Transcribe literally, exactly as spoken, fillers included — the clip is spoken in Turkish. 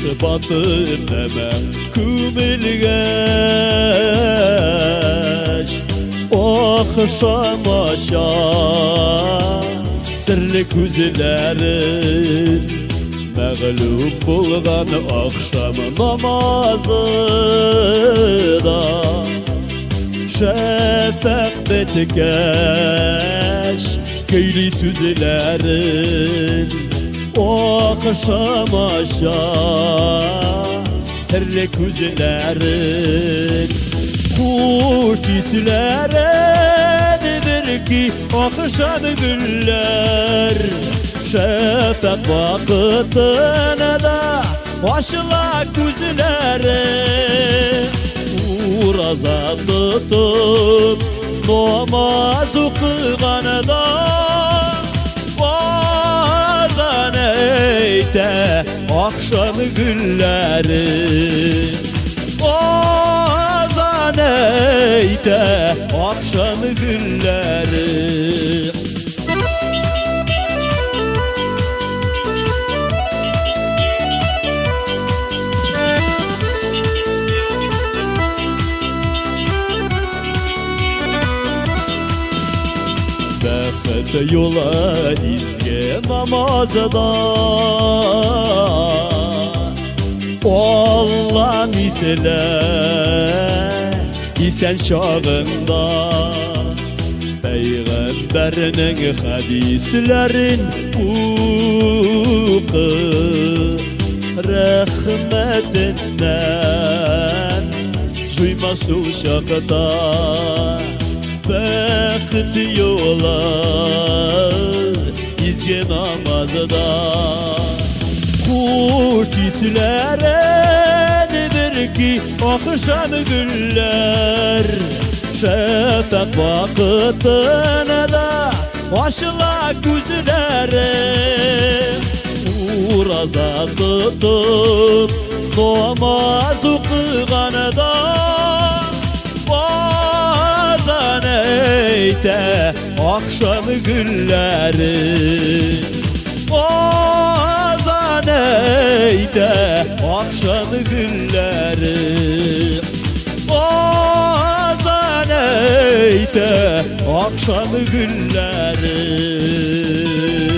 batın hemen kümülgeç okşamaşa sırlı güzlerin mağlup bulgan akşam namazıda şefek betkeş köylü süzlerin okşamaşa sırlı güzlerin kuş islerin ki akşam güller şefek vakitine de başla güzleri uğraza tutup namaz okuyanda bazen eyte akşam gülleri bazen eyte akşam gülleri. Bekle yola izge namazda Allah misle isen şağında Peygamberinin hadislerin uku rahmetinden duyması şakta vakit yola izge namazda kuş islerin ki akşam güller şefek vakitine de başla güzleri uğraza tutup namaz okuyanda eyte akşam gülleri bazen eyte akşam gülleri bazen eyte akşam gülleri.